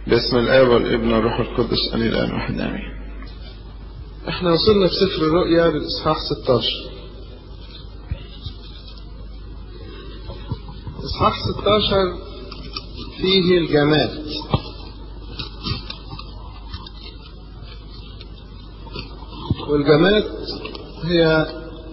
باسم الآب والابن والروح القدس آمين الآن واحد آمين. احنا وصلنا في سفر الرؤيا للإصحاح 16. إصحاح 16 فيه الجماد. والجماد هي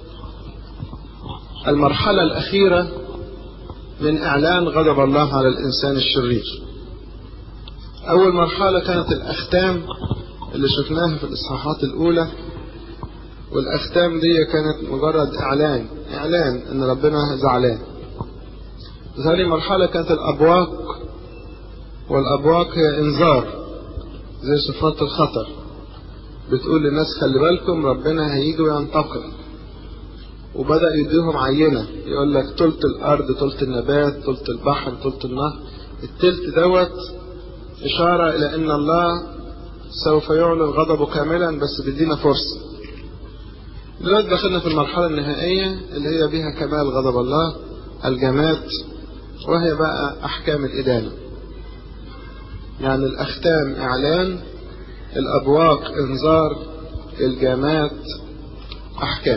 المرحلة الأخيرة من إعلان غضب الله على الإنسان الشرير. أول مرحلة كانت الأختام اللي شفناها في الإصحاحات الأولى، والأختام دي كانت مجرد إعلان إن ربنا زعلان. ثاني مرحلة كانت الأبواق، والأبواق هي إنذار زي صفات الخطر، بتقول للناس خلي بالكم ربنا هيجي وينتقم. وبدأ يديهم عينة، يقول لك تلت الأرض، تلت النبات، تلت البحر، تلت النهر. التلت دوت إشارة إلى أن الله سوف يعلن غضبه كاملا، بس بدينا فرصة. دلوقتي دخلنا في المرحلة النهائية اللي هي بها كمال غضب الله، الجماد، وهي بقى أحكام الإدانة. يعني الأختام إعلان، الأبواق إنذار، الجماد أحكام.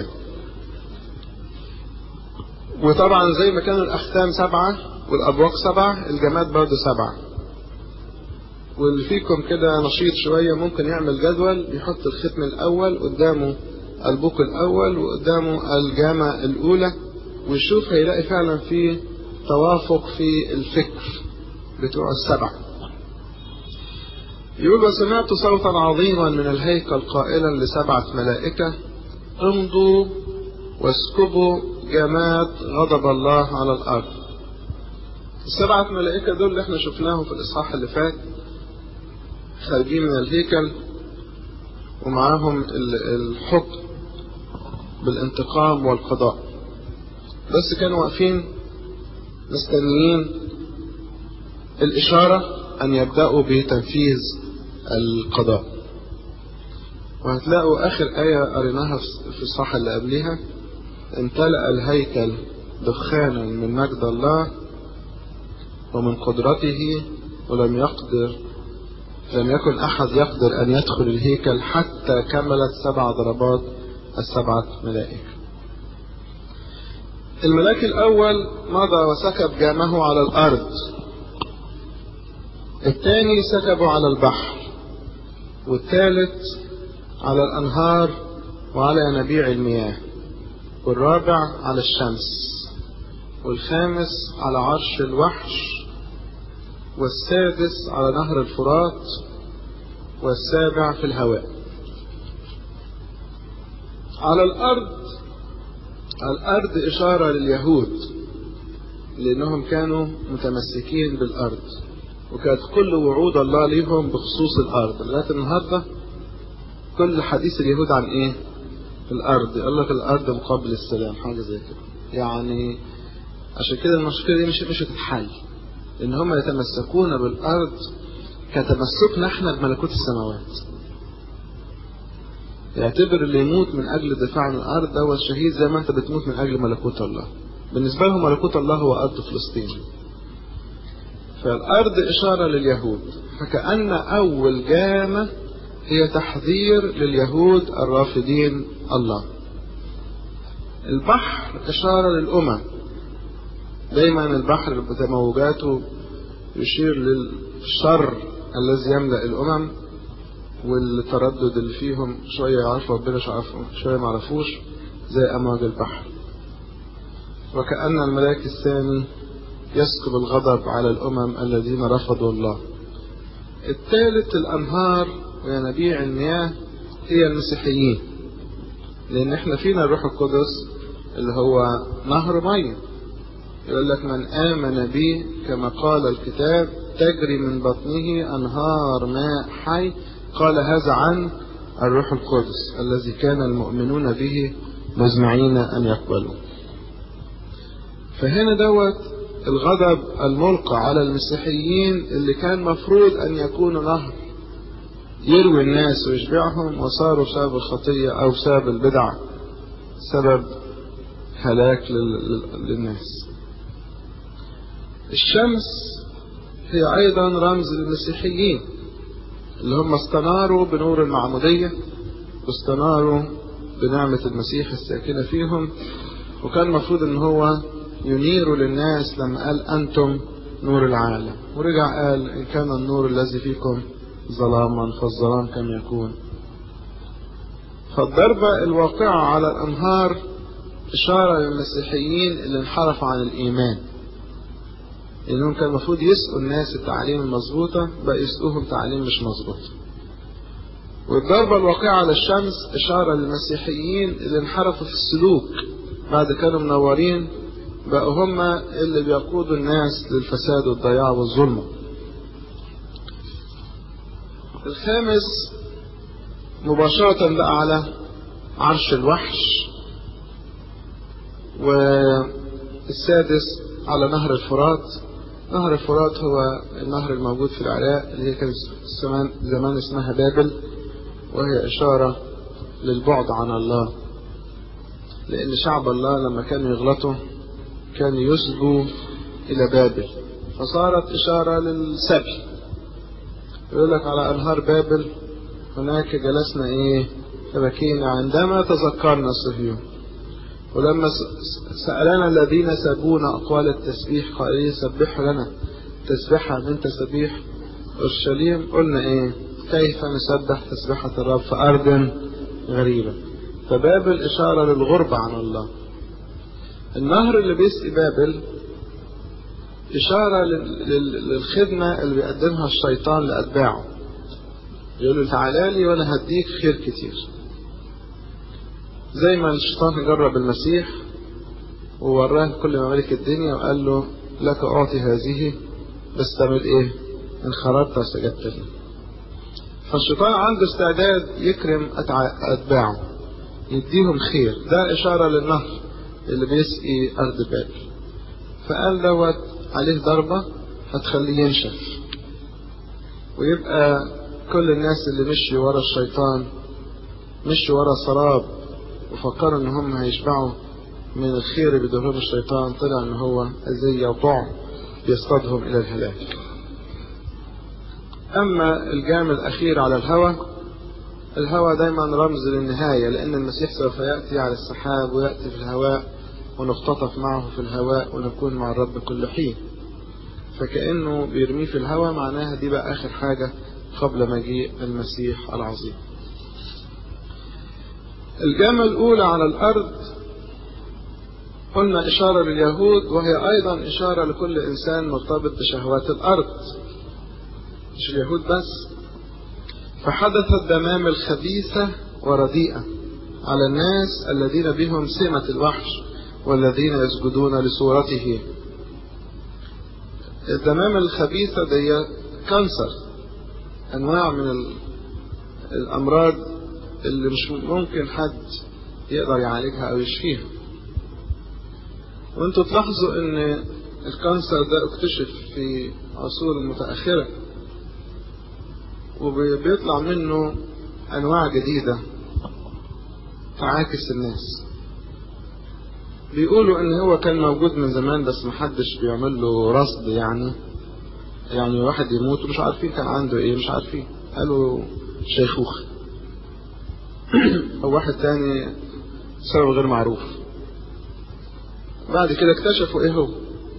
وطبعا زي ما كانوا الأختام 7 والأبواق 7، الجماد برضه 7. واللي فيكم كده نشيط شوية ممكن يعمل جدول، يحط الختم الأول قدامه البوق الأول وقدامه الجامة الأولى، ويشوف هيلاقي فعلا في توافق في الفكر بتوع 7. يقول وسمعت صوتا عظيما من الهيكل قائلا ل7 ملائكة امضوا واسكبوا جماد غضب الله على الأرض. 7 ملائكة دول اللي احنا شفناهم في الإصحاح اللي فات، خارجين من الهيكل ومعاهم الحكم بالانتقام والقضاء، بس كانوا واقفين مستنيين الإشارة أن يبدأوا بتنفيذ القضاء. وهتلاقوا آخر آية قريناها في الصحة اللي قبلها، امتلأ الهيكل دخانا من مجد الله ومن قدرته، ولم يكن أحد يقدر أن يدخل الهيكل حتى كملت 7 ضربات 7 ملائكة. الملاك الأول مضى وسكب جامه على الأرض، الثاني سكبه على البحر، والثالث على الأنهار وعلى ينابيع المياه، والرابع على الشمس، والخامس على عرش الوحش، والسادس على نهر الفرات، والسابع في الهواء. على الأرض إشارة لليهود، لأنهم كانوا متمسكين بالأرض، وكانت كل وعود الله ليهم بخصوص الأرض. لغاية النهاردة كل حديث اليهود عن إيه؟ الأرض. يقول لك الأرض مقابل السلام، حاجة زي كده. يعني عشان كده المشكلة دي مش هتتحل، لأن هم يتمسكون بالأرض كتمسكنا احنا بملكوت السماوات. يعتبر اللي يموت من أجل الدفاع عن الأرض ده هو الشهيد، زي ما أنت بتموت من أجل ملكوت الله. بالنسبة لهم ملكوت الله هو أرض فلسطين. فالأرض إشارة لليهود، فكأن أول جامة هي تحذير لليهود الرافضين الله. البحر إشارة للأمم، دايما البحر بتموجاته يشير للشر الذي يملأ الأمم، والتردد اللي فيهم شوية يعرفوا ربنا شوية ما عرفوش، زي أمواج البحر. وكأن الملاك الثاني يسكب الغضب على الأمم الذين رفضوا الله. الثالث الأنهار وينابيع المياه هي المسيحيين، لأن احنا فينا الروح القدس اللي هو نهر مية. يقول لك من آمن بي كما قال الكتاب تجري من بطنه أنهار ماء حي، قال هذا عن الروح القدس الذي كان المؤمنون به مزمعين أن يقبلوا. فهنا دوت الغضب الملقى على المسيحيين اللي كان مفروض أن يكون نهر يروي الناس ويشبعهم، وصاروا بسبب الخطية أو بسبب البدع سبب هلاك للناس. الشمس هي أيضا رمز للمسيحيين اللي هم استناروا بنور المعمودية واستناروا بنعمة المسيح الساكنة فيهم، وكان المفروض ان هو ينيروا للناس لما قال أنتم نور العالم، ورجع قال إن كان النور الذي فيكم ظلاما فالظلام كم يكون. فالضربة الواقعة على الأنهار إشارة للمسيحيين اللي انحرفوا عن الإيمان، إنهم كان المفروض يسقوا الناس التعليم المظبوطة، بقى يسقوهم تعليم مش مظبوط. والضربة الواقعة على الشمس إشارة للمسيحيين اللي انحرفوا في السلوك، بعد كانوا منورين بقوا هم اللي بيقودوا الناس للفساد والضياع والظلم. الخامس مباشرة بقى على عرش الوحش، والسادس على نهر الفرات. نهر الفرات هو النهر الموجود في العراق اللي هي كان زمان اسمها بابل، وهي إشارة للبعد عن الله، لأن شعب الله لما كانوا يغلطوا كانوا يسجوا إلى بابل، فصارت إشارة للسبي. يقول لك على أنهار بابل هناك جلسنا فبكينا عندما تذكرنا صهيون. ولما سألنا الذين سابونا أقوال التسبيح قائلين سبحوا لنا تسبحة من تسبيح أورشليم، قلنا كيف نسبح تسبحة الرب في أرض غريبة. فبابل إشارة للغربة عن الله. النهر اللي بيسقي بابل إشارة للخدمة اللي بيقدمها الشيطان لأتباعه، يقول له تعالى لي وأنا هديك خير كتير. زي ما الشيطان جرب المسيح ووراه كل ممالك الدنيا وقال له لك أعطي هذه بس تعمل إن خرجت وسجدت لي. فالشيطان عنده استعداد يكرم أتباعه يديهم خير. ده إشارة للنهر اللي بيسقي أرض بابل. فقال دوت عليه ضربة هتخليه ينشف، ويبقى كل الناس اللي مشي ورا الشيطان مشي ورا سراب وفكروا ان هم هيشبعوا من الخير اللي بيديهولهم الشيطان، طلع ان هو أذية وطعم يصطادهم الى الهلاك. اما الجام الاخير على الهوى دايما رمز للنهاية، لان المسيح سوف يأتي على السحاب ويأتي في الهواء ونختطف معه في الهواء ونكون مع الرب كل حين. فكأنه بيرميه في الهواء، معناها دي بقى آخر حاجة قبل مجيء المسيح العظيم. الجامة الأولى على الأرض قلنا إشارة لليهود، وهي أيضا إشارة لكل إنسان مرتبط بشهوات الأرض، مش اليهود بس. فحدثت دمام الخبيثة ورديئة على الناس الذين بهم سمة الوحش والذين يسجدون لصورته. الدمام الخبيثة دي كانسر، أنواع من الأمراض اللي مش ممكن حد يقدر يعالجها أو يشفيها. وانتوا تلاحظوا ان الكانسر ده اكتشف في عصور متأخرة، وبيطلع منه أنواع جديدة تعاكس الناس. بيقولوا ان هو كان موجود من زمان بس محدش بيعمل له رصد، يعني واحد يموت ومش عارفين كان عنده مش عارفين، قالوا شيخوخة او واحد تاني سبب غير معروف. بعد كده اكتشفوا هو،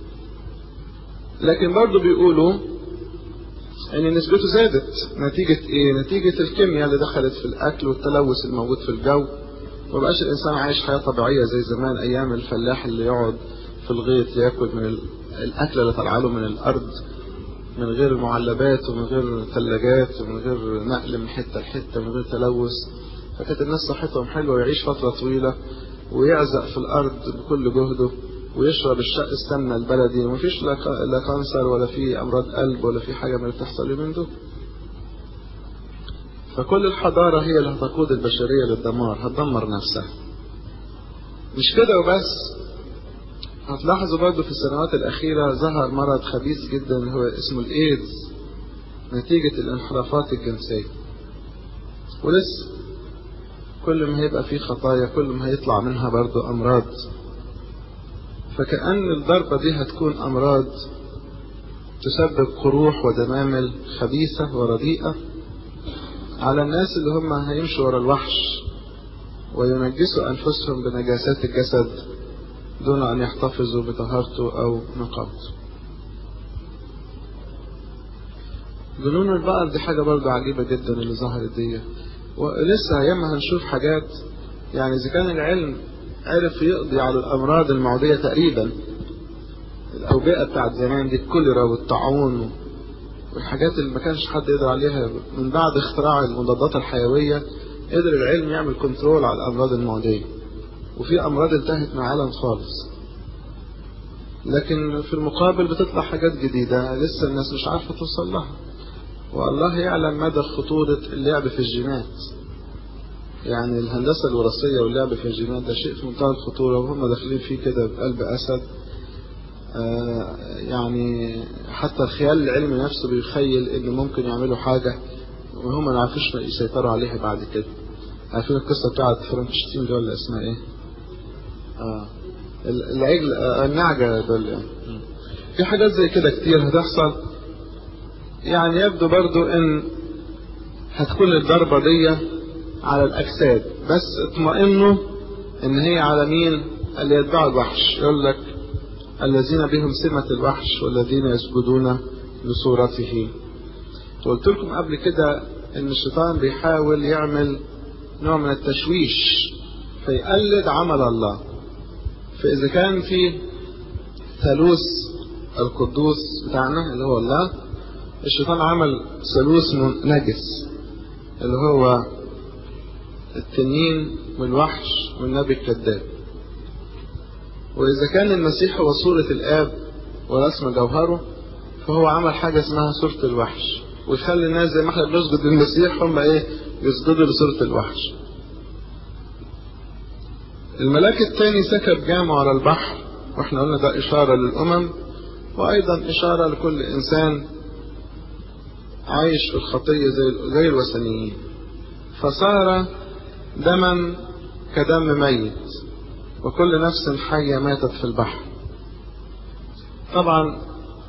لكن برضو بيقولوا ان نسبته زادت نتيجة نتيجة الكيمياء اللي دخلت في الاكل والتلوث الموجود في الجو. مبقاش الانسان عايش حياة طبيعية زي زمان ايام الفلاح اللي يقعد في الغيط ياكل من الاكل اللي طلع له من الارض من غير معلبات ومن غير ثلاجات ومن غير نقل من حتة لحتة من غير تلوث. فكانت الناس صحتهم حلوة ويعيش فترة طويلة ويعزق في الارض بكل جهده ويشرب السمنة البلدي، ومفيش لا كانسر ولا في امراض قلب ولا في حاجة من اللي بتحصل من ده. فكل الحضارة هي اللي هتقود البشرية للدمار، هتدمر نفسها. مش كده وبس، هتلاحظوا برضو في السنوات الأخيرة ظهر مرض خبيث جدا هو اسمه الإيدز نتيجة الانحرافات الجنسية. ولسه كل ما هيبقى فيه خطايا كل ما هيطلع منها برضو أمراض. فكأن الضربة دي هتكون أمراض تسبب قروح ودمامل خبيثة ورديئة على الناس اللي هم هيمشوا ورا الوحش وينجسوا أنفسهم بنجاسات الجسد دون أن يحتفظوا بطهارته أو نقاوته. جنون البقر دي حاجة برضو عجيبة جدا اللي ظهرت دي، ولسه أيامها هنشوف حاجات. يعني إذا كان العلم عرف يقضي على الأمراض المعدية تقريبا، الأوبئة بتاعت زمان دي، الكوليرا والطاعون والحاجات اللي ما كانش حد يقدر عليها، من بعد اختراع المضادات الحيوية قدر العلم يعمل كنترول على الأمراض المعدية، وفي أمراض انتهت من العالم خالص. لكن في المقابل بتطلع حاجات جديدة لسه الناس مش عارفة توصل لها، والله يعلم مدى خطورة اللعب في الجينات. يعني الهندسة الوراثية واللعب في الجينات ده شيء في منتهى الخطورة، وهم داخلين فيه كده بقلب أسد. يعني حتى الخيال العلمي نفسه بيخيل إن ممكن يعملوا حاجة وهم ما يعرفوش يسيطروا عليها بعد كده. عارفين القصة بتاعت فرانكشتين دول اللي اسمها إيه؟ العجل، النعجة دول. يعني في حاجات زي كده كتير هتحصل. يعني يبدو برضو إن هتكون الضربة دي على الأجساد، بس اطمئنوا إن هي على مين؟ اللي يتبعوا الوحش. يقول لك الذين بهم سمة الوحش والذين يسجدون لصورته. قلت لكم قبل كده إن الشيطان بيحاول يعمل نوع من التشويش فيقلد عمل الله. فإذا كان في ثالوث القدوس بتاعنا اللي هو الله، الشيطان عمل ثالوث نجس اللي هو التنين والوحش والنبي الكذاب. وإذا كان المسيح هو صورة الآب ورسم جوهره، فهو عمل حاجة اسمها صورة الوحش، ويخلي الناس زي ما احنا بنسجد للمسيح هم يسجدوا لصورة الوحش. الملاك الثاني سكب جامه على البحر، واحنا قلنا ده إشارة للأمم، وأيضا إشارة لكل إنسان عايش في الخطية زي الوثنيين. فصار دما كدم ميت، وكل نفس حية ماتت في البحر. طبعا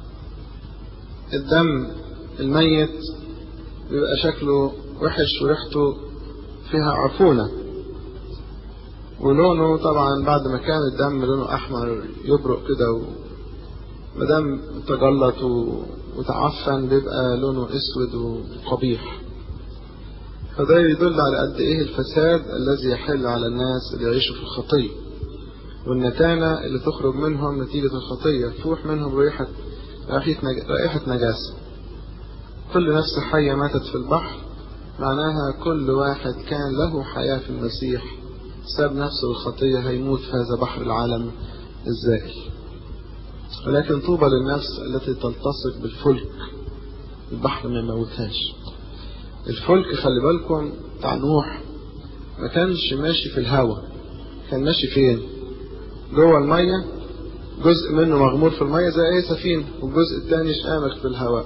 الدم الميت بيبقى شكله وحش وريحته فيها عفونة، ولونه طبعا بعد ما كان الدم لونه أحمر يبرق كده، ومدام تجلط وتعفن بيبقى لونه اسود وقبيح. فده يدل على قد ايه الفساد الذي يحل على الناس اللي يعيشوا في الخطية، والنتانة اللي تخرج منهم نتيجة الخطية، تفوح منهم رائحة نجاسة. كل نفس حية ماتت في البحر، معناها كل واحد كان له حياة في المسيح ساب نفسه الخطية هيموت في هذا بحر العالم الزائل. ولكن طوبى للنفس التي تلتصق بالفلك، البحر ما يموتهاش. الفلك خلي بالكم بتاع نوح ما كانش ماشي في الهواء، كان ماشي فين؟ جوه المية، جزء منه مغمور في المية زي اي سفينة، والجزء الثاني شامخ في الهواء.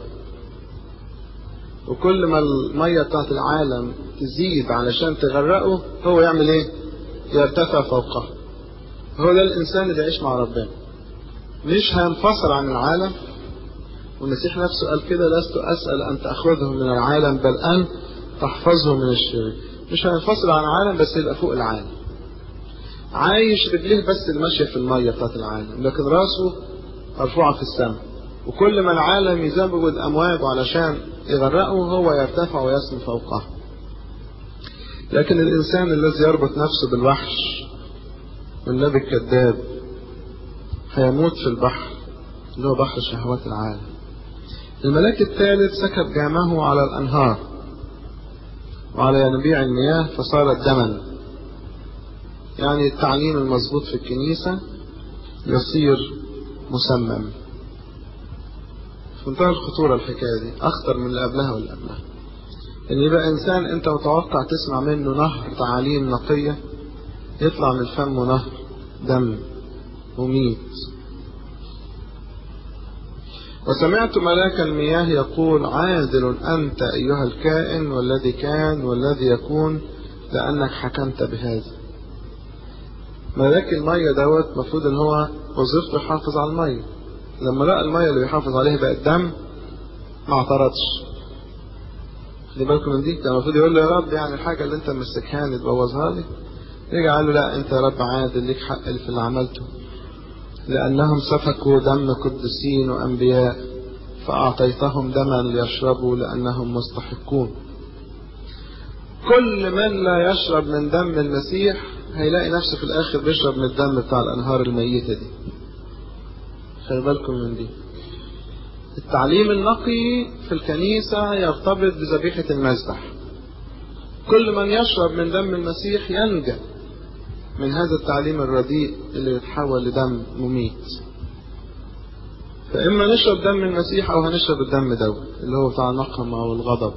وكل ما المية بتاعت العالم تزيد علشان تغرقه، هو يعمل ايه؟ يرتفع فوقها. هو ده الانسان اللي يعيش مع ربنا، مش هينفصل عن العالم. والمسيح نفسه قال كده: لست أسأل أن تأخذهم من العالم بل أن تحفظهم من الشرير. مش هينفصل عن العالم، بس يبقى فوق العالم، عايش رجليه بس الماشية في المية بتاعت العالم، لكن راسه مرفوعة في السماء. وكل ما العالم يزود أمواجه علشان يغرقه، هو يرتفع ويسمو فوقه. لكن الإنسان الذي يربط نفسه بالوحش والنبي الكذاب هيموت في البحر اللي هو بحر شهوات العالم. الملاك الثالث سكب جامه على الأنهار وعلى ينابيع المياه فصارت دما. يعني التعليم المظبوط في الكنيسة يصير مسمم. في منتهى الخطورة الحكاية دي، أخطر من اللي قبلها واللي قبلها. إن يبقى إنسان أنت متوقع تسمع منه نهر تعاليم نقية، يطلع من فمه نهر دم مميت. وسمعت ملاك المياه يقول: عادل أنت أيها الكائن والذي كان والذي يكون، لأنك حكمت بهذا. ملاك المية دوت مفروض ان هو وظيفته يحافظ على المية، لما لقى المية اللي بيحافظ عليها بقت دم ما اعترضش. خلي بالكم من دي، كان المفروض يقول له يا رب يعني الحاجة اللي انت مسكهاني تبوظها لي. رجع قال له لا، انت يا رب عادل، ليك حق في اللي عملته، لأنهم سفكوا دم قدسين وأنبياء فأعطيتهم دما ليشربوا لأنهم مستحقون. كل من لا يشرب من دم المسيح هيلاقي نفسه في الآخر بيشرب من الدم بتاع الأنهار الميتة دي. خلي بالكم من دي. التعليم النقي في الكنيسة يرتبط بذبيحة المذبح. كل من يشرب من دم المسيح ينجى من هذا التعليم الرديء اللي يتحول لدم مميت. فإما نشرب دم المسيح أو هنشرب الدم دوت اللي هو بتاع النقم أو الغضب.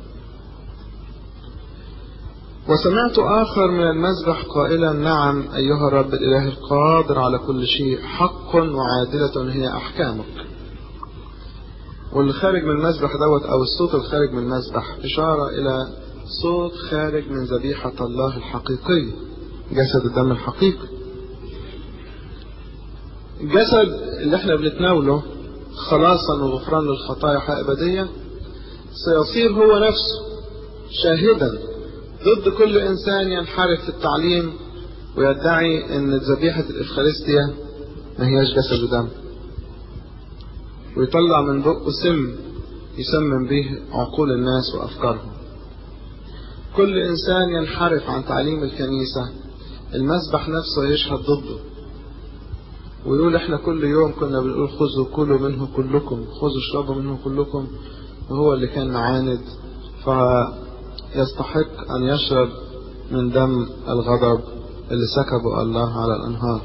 وسمعت آخر من المذبح قائلا نعم أيها الرب الإله القادر على كل شيء، حق وعادلة هي أحكامك. واللي خارج من المذبح دوت أو الصوت الخارج من المذبح إشارة إلى صوت خارج من ذبيحة الله الحقيقية، جسد الدم الحقيقي. الجسد اللي احنا بنتناوله خلاصا وغفران للخطايا حياة أبدية سيصير هو نفسه شاهدا ضد كل إنسان ينحرف في التعليم ويدعي أن ذبيحة الإفخارستيا ما هياش جسد ودم، ويطلع من بقه سم يسمم به عقول الناس وأفكارهم. كل إنسان ينحرف عن تعليم الكنيسة المذبح نفسه يشهد ضده ويقول احنا كل يوم كنا بنقول خذوا كلوا منه كلكم، خذوا اشربوا منه كلكم، وهو اللي كان معاند فيستحق أن يشرب من دم الغضب اللي سكبه الله على الأنهار.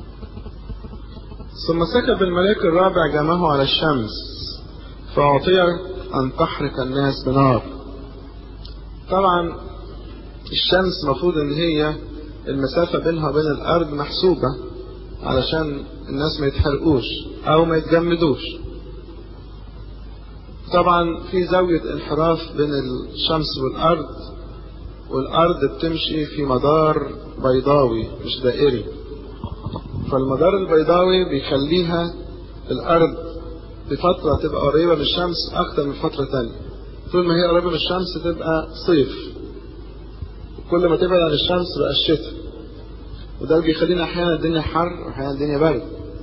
ثم سكب الملاك الرابع جمعه على الشمس فأعطي أن تحرق الناس بنار. طبعا الشمس مفروض ان هي المسافة بينها وبين الأرض محسوبة علشان الناس ما يتحرقوش أو ما يتجمدوش. طبعا في زاوية انحراف بين الشمس والأرض، والأرض بتمشي في مدار بيضاوي مش دائري، فالمدار البيضاوي بيخليها الأرض بفترة تبقى قريبة من الشمس أكتر من فترة تانية. طول ما هي قريبة من الشمس تبقى صيف، كل ما تبعد عن الشمس بقى الشتاء، وده بيخلينا أحيانا الدنيا حر وأحيانا الدنيا برد.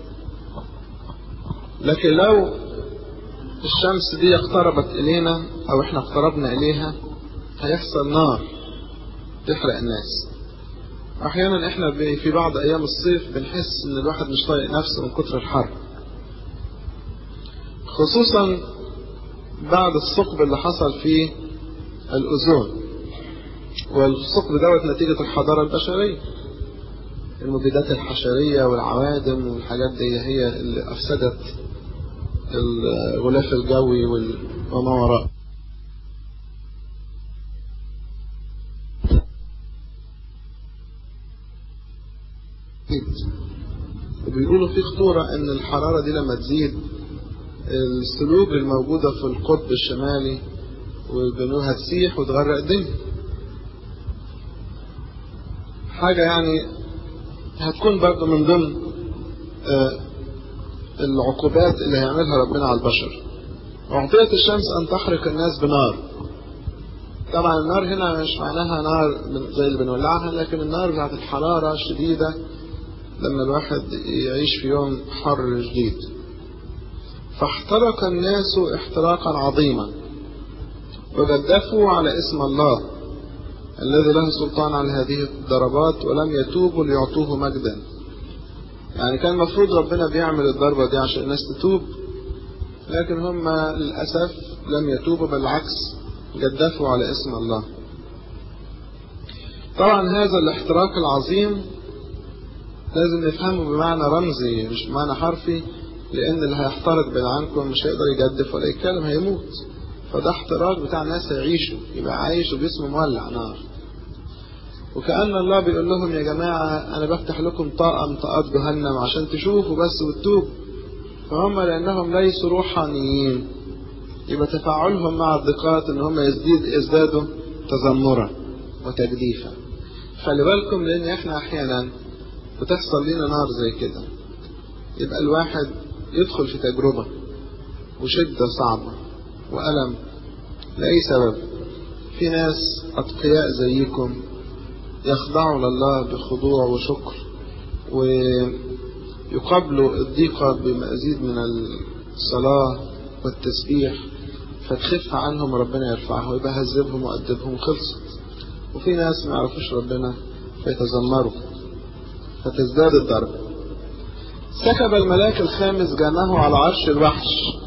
لكن لو الشمس دي اقتربت إلينا أو إحنا اقتربنا إليها هيحصل نار تحرق الناس. أحيانا إحنا في بعض أيام الصيف بنحس إن الواحد مش طايق نفسه من كتر الحر، خصوصا بعد الثقب اللي حصل في الأوزون. والثقب دوت نتيجة الحضارة البشرية، المبيدات الحشرية والعوادم والحاجات دي هي اللي أفسدت الغلاف الجوي وما وراء. وبيقولوا في خطورة ان الحرارة دي لما تزيد الثلوج الموجودة في القطب الشمالي والجنوب هتسيح وتغرق الدنيا. حاجة يعني هتكون برضو من ضمن العقوبات اللي هيعملها ربنا على البشر. وعطيت الشمس أن تحرق الناس بنار. طبعا النار هنا مش معناها نار زي اللي بنولعها، لكن النار بتاعت الحرارة الشديدة لما الواحد يعيش في يوم حر شديد. فاحترق الناس احتراقا عظيما وجدفوا على اسم الله الذي له سلطان على هذه الضربات ولم يتوبوا ليعطوه مجدا. يعني كان المفروض ربنا بيعمل الضربة دي عشان الناس تتوب، لكن هم للأسف لم يتوبوا، بالعكس جدفوا على اسم الله. طبعا هذا الاحتراق العظيم لازم نفهمه بمعنى رمزي مش بمعنى حرفي، لأن اللي هيحترق بعيد عنكم مش هيقدر يجدف ولا يتكلم، هيموت. فده احتراق بتاع ناس هيعيشوا، يبقى عايش وجسمه مولع نار. وكأن الله بيقول لهم يا جماعة أنا بفتح لكم طاقة طاقات جهنم عشان تشوفوا بس وتتوبوا. فهم لأنهم ليسوا روحانيين يبقى تفاعلهم مع الضيقات إن هم يزدادوا تذمرا وتجديفا. خلي بالكم، لأن إحنا أحيانا بتحصل لنا نار زي كده، يبقى الواحد يدخل في تجربة وشدة صعبة وألم لأي سبب. في ناس أتقياء زيكم يخضعوا لله بخضوع وشكر ويقابلوا الضيقة بمزيد من الصلاة والتسبيح، فتخف عنهم ربنا يرفعه ويبقى هذبهم وأدبهم خلصت. وفي ناس ما يعرفوش ربنا فيتذمروا فتزداد الضرب. سكب الملاك الخامس جامه على عرش الوحش،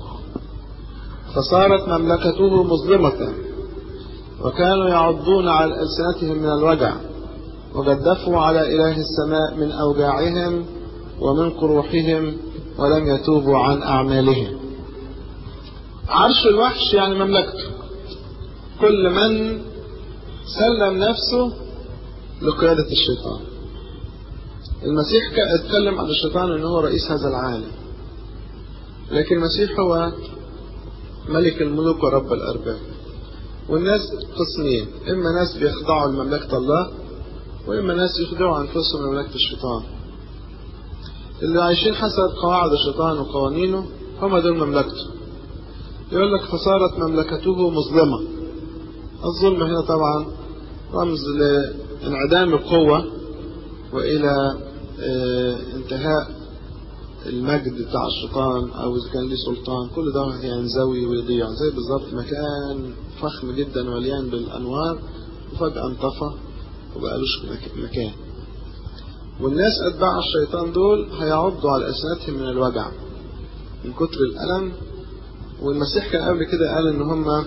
فصارت مملكته مظلمة، وكانوا يعضون على ألسنتهم من الوجع، وجدفوا على إله السماء من أوجاعهم ومن قروحهم، ولم يتوبوا عن أعمالهم. عرش الوحش يعني مملكته، كل من سلم نفسه لقيادة الشيطان. المسيح اتكلم عن الشيطان انه هو رئيس هذا العالم، لكن المسيح هو ملك الملوك ورب الأرباب. والناس قسمين، إما ناس بيخضعوا لمملكة الله، وإما ناس يخضعوا أنفسهم لمملكة الشيطان. اللي عايشين حسب قواعد الشيطان وقوانينه هم دول مملكته. يقول لك فصارت مملكته مظلمة. الظلم هنا طبعا رمز لانعدام القوة وإلى انتهاء المجد بتاع الشيطان، أو إذا كان ليه سلطان كل ده هينزوي ويضيع، زي بالظبط مكان فخم جدا مليان بالأنوار وفجأة انطفى وبقالوش مكان. والناس أتباع الشيطان دول هيعضوا على ألسنتهم من الوجع من كتر الألم. والمسيح كان قبل كده قال إن هم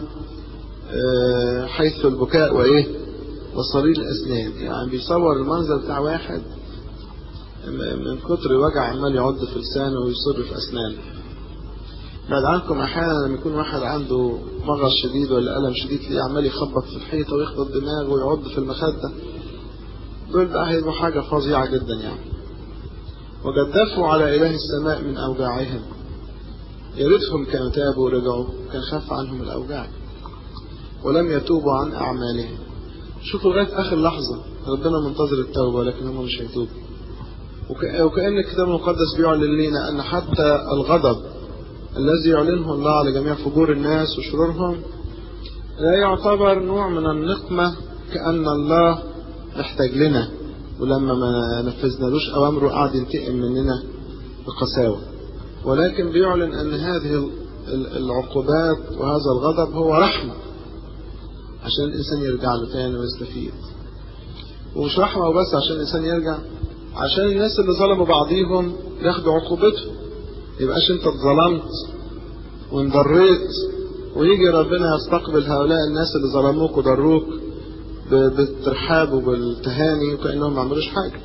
حيث البكاء وصرير الأسنان، يعني بيصور المنظر بتاع واحد من كتر الوجع عمال يعض في لسانه ويصر في أسنانه. بعد عنكم أحيانا لما يكون واحد عنده مغص شديد ولا ألم شديد تلاقيه عمال يخبط في الحيطة ويخبط دماغه ويعض في المخدة، دول بقى هيبقوا حاجة فظيعة جدا يعني. وجدفوا على إله السماء من أوجاعهم. يا ريتهم كانوا تابوا ورجعوا، كان خف عنهم الأوجاع. ولم يتوبوا عن أعمالهم. شوفوا لغاية آخر لحظة ربنا منتظر التوبة، ولكن هم مش هيتوبوا. وكأن الكتاب المقدس بيعلن لنا أن حتى الغضب الذي يعلنه الله على جميع فجور الناس وشرورهم لا يعتبر نوع من النقمة، كأن الله محتاج لنا ولما ما نفذنالوش أوامره قاعد ينتقم مننا بقساوة، ولكن بيعلن أن هذه العقوبات وهذا الغضب هو رحمة عشان الإنسان يرجع له تاني ويستفيد. ومش رحمة وبس عشان الإنسان يرجع، عشان الناس اللي ظلموا بعضيهم ياخدوا عقوبتهم. يبقاش انت اتظلمت وانضريت ويجي ربنا يستقبل هؤلاء الناس اللي ظلموك وضروك بالترحاب وبالتهاني وكأنهم ما عملوش حاجة.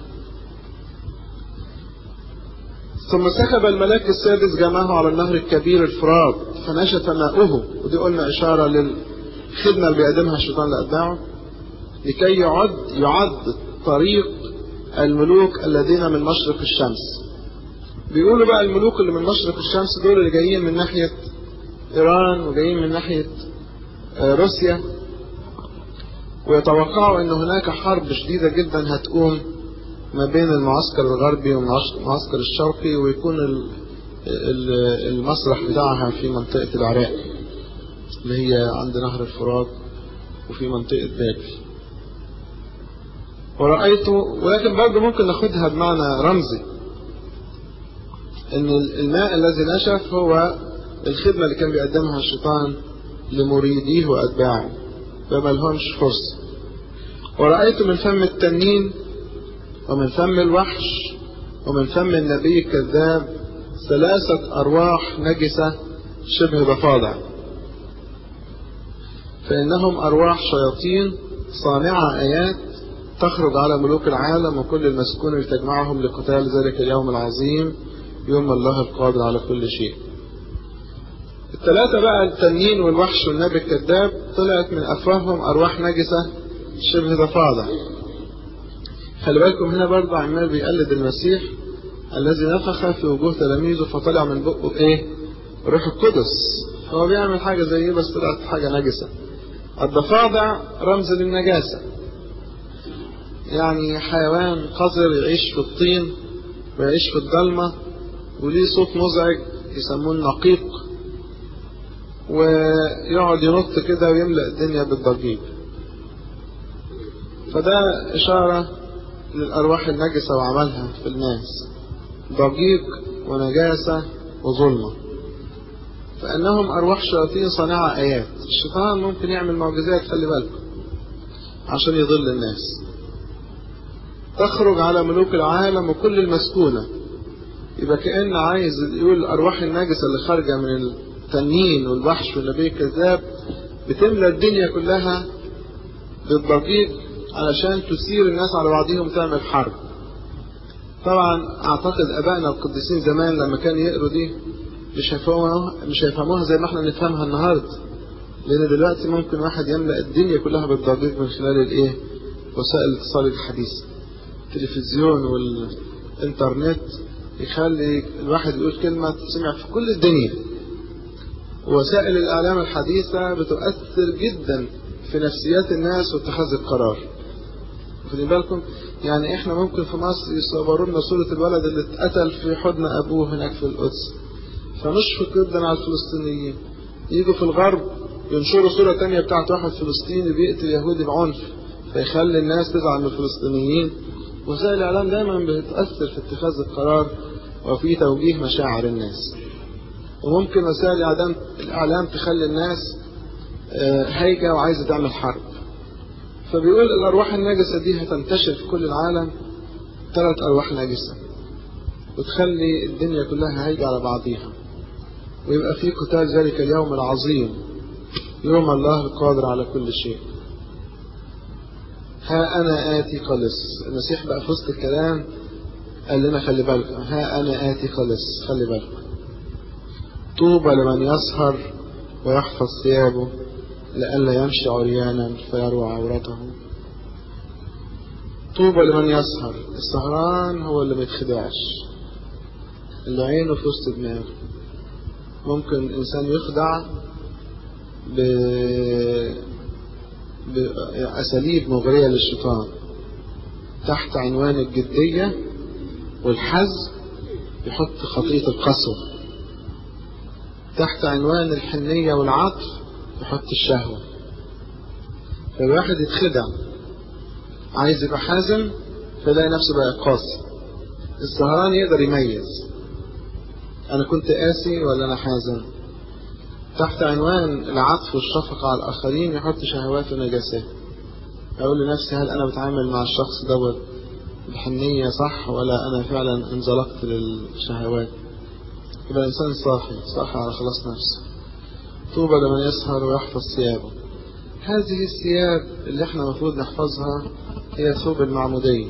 ثم سكب الملاك السادس جامه على النهر الكبير الفرات فنشف ماؤه، ودي قلنا إشارة للخدمة اللي بيقدمها الشيطان لأتباعه لكي يعد طريق الملوك الذين من مشرق الشمس. بيقولوا بقى الملوك اللي من مشرق الشمس دول اللي جايين من ناحية إيران وجايين من ناحية روسيا، ويتوقعوا أن هناك حرب شديدة جدا هتقوم ما بين المعسكر الغربي والمعسكر الشرقي، ويكون المسرح بتاعها في منطقة العراق اللي هي عند نهر الفرات وفي منطقة بابل. ورأيته، ولكن برضه ممكن ناخدها بمعنى رمزي، ان الماء الذي نشف هو الخدمة اللي كان بيقدمها الشيطان لمريديه وأتباعه فما لهمش فرصة. ورأيت من فم التنين ومن فم الوحش ومن فم النبي الكذاب 3 أرواح نجسة شبه ضفادع، فإنهم أرواح شياطين صانعة آيات تخرج على ملوك العالم وكل المسكون لتجمعهم لقتال ذلك اليوم العظيم، يوم الله القادر على كل شيء. الثلاثة بقى التنين والوحش والنبي الكذاب طلعت من أفواههم أرواح نجسة شبه ضفادع. خلي بالكم هنا برضه عمال بيقلد المسيح الذي نفخ في وجوه تلاميذه فطلع من بقه روح القدس. هو بيعمل حاجة زي بس طلعت حاجة نجسة. الضفادع رمز للنجاسة، يعني حيوان قذر يعيش في الطين ويعيش في الضلمة وليه صوت مزعج يسموه النقيق، ويقعد ينط كده ويملأ الدنيا بالضجيج. فده إشارة للأرواح النجسة وعملها في الناس، ضجيج ونجاسة وظلمة. فإنهم أرواح شياطين صانعة آيات. الشيطان ممكن يعمل معجزات، خلي بالكم، عشان يضل الناس. تخرج على ملوك العالم وكل المسكونة. يبقى كأن عايز يقول الأرواح النجسة اللي خارجة من التنين والوحش والنبي الكذاب بتملى الدنيا كلها بالضجيج علشان تثير الناس على بعضهم تعمل حرب. طبعا أعتقد أبائنا القديسين زمان لما كانوا يقروا دي مش هيفهموها زي ما احنا نفهمها النهاردة، لأن دلوقتي ممكن واحد يملأ الدنيا كلها بالضجيج من خلال وسائل الاتصال الحديثة، التلفزيون والإنترنت، يخلي الواحد يقول كلمة تسمع في كل الدنيا. ووسائل الإعلام الحديثة بتؤثر جدا في نفسيات الناس واتخاذ القرار. خلي بالكم، يعني احنا ممكن في مصر يصوروا لنا صورة الولد اللي اتقتل في حضن أبوه هناك في القدس، فنشفق جدا على الفلسطينيين. يجوا في الغرب ينشروا صورة تانية بتاعت واحد فلسطيني بيقتل يهودي بعنف، فيخلي الناس تزعل من الفلسطينيين. وسائل الإعلام دايما بتأثر في اتخاذ القرار وفي توجيه مشاعر الناس. وممكن وسائل الإعلام تخلي الناس هايجة وعايزة تعمل حرب. فبيقول الأرواح النجسة دي هتنتشر في كل العالم، 3 أرواح نجسة، وتخلي الدنيا كلها هايجة على بعضيها، ويبقى في قتال ذلك اليوم العظيم، يوم الله القادر على كل شيء. ها أنا آتي خلص. المسيح بقى في وسط الكلام قال لنا خلي بالكم، ها أنا آتي خلص، خلي بالكم. طوبى لمن يسهر ويحفظ ثيابه لئلا يمشي عريانا فيروى عورته. طوبى لمن يسهر. السهران هو اللي ما يتخدعش، اللي عينه في وسط دماغه. ممكن الإنسان يخدع بأساليب مغرية للشيطان تحت عنوان الجدية والحزم، يحط خطية القسوة. تحت عنوان الحنية والعطف يحط الشهوة. فالواحد يتخدع، عايز يبقى حازم فيلاقي نفسه بقى قاسي. السهران يقدر يميز أنا كنت قاسي ولا أنا حازم. تحت عنوان العطف والشفقة على الآخرين يحط شهوات ونجاسات. أقول لنفسي هل أنا بتعامل مع الشخص دوت بحنية صح، ولا أنا فعلا انزلقت للشهوات. يبقى الإنسان صاحي على خلاص نفسه. طوبى لمن يسهر ويحفظ ثيابه. هذه الثياب اللي احنا المفروض نحفظها هي ثوب المعمودية.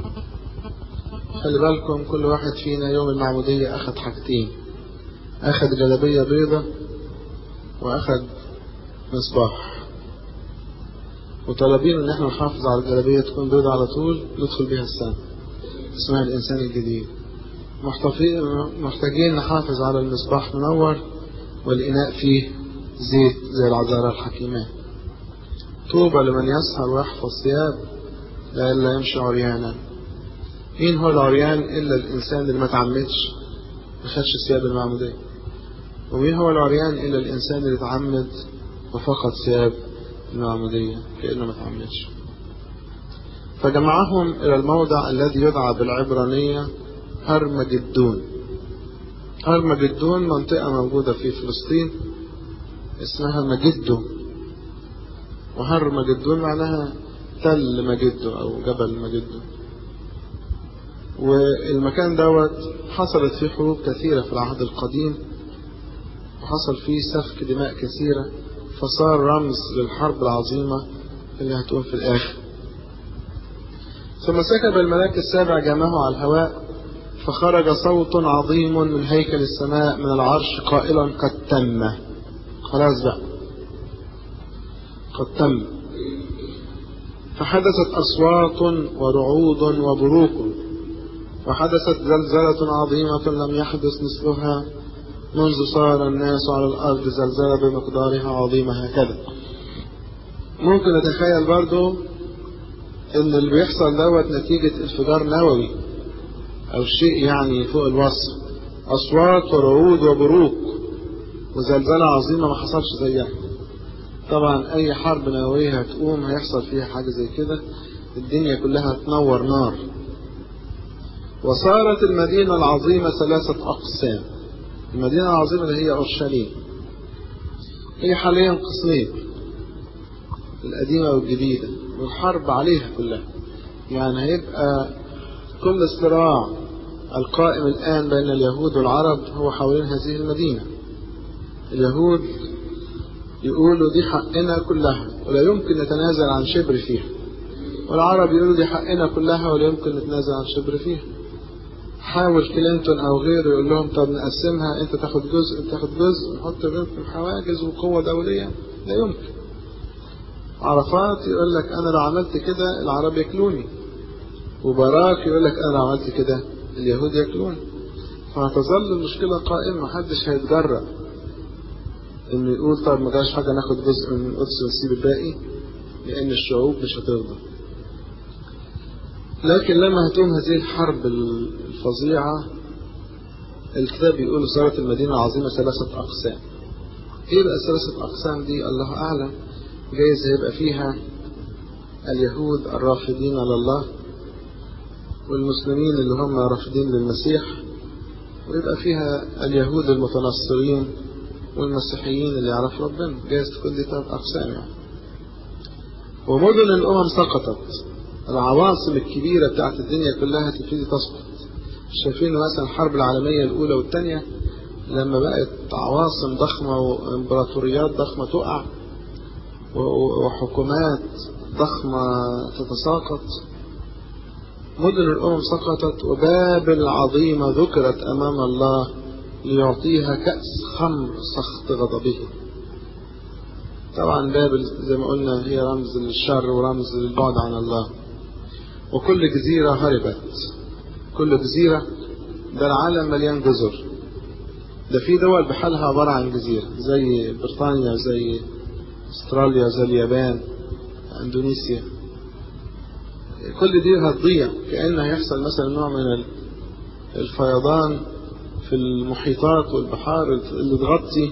خلي بالكم، كل واحد فينا يوم المعمودية أخذ حاجتين، أخذ جلابية بيضة وأخذ مصباح، وطالبين ان احنا نحافظ على الجلابية تكون بيضة على طول ندخل بها السنة، اسمها الإنسان الجديد. محتاجين نحافظ على المصباح منور والإناء فيه زيت زي العذارى الحكيمات. طوبى لمن يسهر ويحفظ ثياب لئلا يمشي عريانا. مين هو العريان إلا الإنسان اللي ما تعمدش ما خدش ثياب المعمودية؟ ومين هو العريان إلا الإنسان اللي تعمد وفقد ثياب المعمودية كأنه ما تعمدش؟ فجمعهم إلى الموضع الذي يدعى بالعبرانية هرمجدون. هرمجدون منطقة موجودة في فلسطين اسمها مجدو، وهرمجدون معناها تل مجدو أو جبل مجدو. والمكان دوت حصلت فيه حروب كثيرة في العهد القديم، وحصل فيه سفك دماء كثيرة، فصار رمز للحرب العظيمة اللي هتقوم في الآخر. ثم سكب الملاك السابع جامه على الهواء، فخرج صوت عظيم من هيكل السماء من العرش قائلا قد تم. خلاص بقى، قد تم. فحدثت أصوات ورعود وبروق، وحدثت زلزلة عظيمة لم يحدث مثلها منذ صار الناس على الأرض زلزلة بمقدارها عظيمة هكذا. ممكن نتخيل برضو ان اللي بيحصل دوت نتيجة انفجار نووي او شيء يعني فوق الوصف، أصوات ورعود وبروق وزلزلة عظيمة ما حصلش زيها. طبعا أي حرب نووية هتقوم هيحصل فيها حاجة زي كده، الدنيا كلها تنور نار. وصارت المدينة العظيمة 3 أقسام. المدينة العظيمة اللي هي أورشليم هي حاليا قسمين، القديمة والجديدة، والحرب عليها كلها. يعني هيبقى كل الصراع القائم الآن بين اليهود والعرب هو حوالين هذه المدينة. اليهود يقولوا دي حقنا كلها ولا يمكن نتنازل عن شبر فيها، والعرب يقولوا دي حقنا كلها ولا يمكن نتنازل عن شبر فيها. حاول كلينتون أو غيره يقول لهم طب نقسمها، أنت تاخد جزء أنت تاخد جزء، نحط بينكم حواجز وقوة دولية، لا يمكن. عرفات يقول لك أنا لو عملت كده العرب ياكلوني، وبراك يقول لك أنا لو عملت كده اليهود ياكلوني. فهتظل المشكلة قائمة، محدش هيتجرأ إنه يقول طب ما جاش حاجة ناخد جزء من القدس ونسيب الباقي، لأن الشعوب مش هترضى. لكن لما هتقوم هذه الحرب الفظيعة، الكتاب يقول صارت المدينة العظيمة 3 أقسام. إيه بقى 3 أقسام دي؟ الله أعلم. جايز هيبقى فيها اليهود الرافضين لله، والمسلمين اللي هم رافضين للمسيح، ويبقى فيها اليهود المتنصرين والمسيحيين اللي يعرفوا ربنا. جايز تكون دي 3 أقسام يعني. ومدن الأمم سقطت، العواصم الكبيرة بتاعت الدنيا كلها تبتدي تسقط. شايفين مثلا الحرب العالمية الأولى والثانية لما بقت عواصم ضخمة وإمبراطوريات ضخمة تقع وحكومات ضخمة تتساقط، مدن الأمم سقطت، وبابل العظيمة ذكرت أمام الله ليعطيها كأس خمر سخط غضبه. طبعا بابل زي ما قلنا هي رمز للشر ورمز للبعد عن الله. وكل جزيرة هربت، كل جزيرة، ده العالم مليان جزر، ده في دول بحالها عبارة عن جزيرة زي بريطانيا زي استراليا زي اليابان اندونيسيا. كل دي هتضيع، كأن هيحصل مثلا نوع من الفيضان في المحيطات والبحار اللي تغطي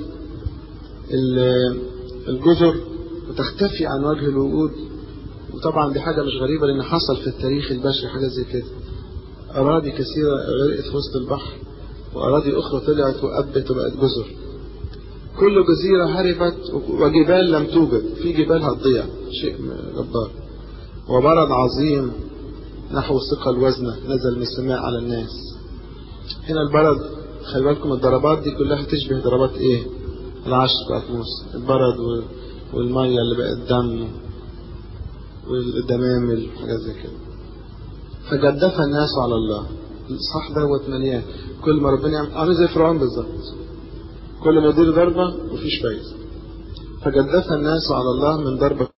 الجزر وتختفي عن وجه الوجود. وطبعا دي حاجة مش غريبة لأن حصل في التاريخ البشري حاجة زي كده. أراضي كثيرة غرقت في وسط البحر، وأراضي أخرى طلعت وأبت وبقت جزر. كل جزيرة هربت، وجبال لم توجد، في جبال هتضيع، شيء جبار. وبرد عظيم نحو ثقل وزنه نزل من السماء على الناس. هنا البرد، خلي بالكم الضربات دي كلها تشبه ضربات ايه؟ العشر بتاعت موسى، البرد والمية اللي بقت دم والدمامل حاجات زي كده. فجدف الناس على الله. الصح دوت مليان، كل ما ربنا يعمل عامل زي فرعون بالظبط، كل ما يدير ضربة مفيش فايدة. فجدف الناس على الله من ضربة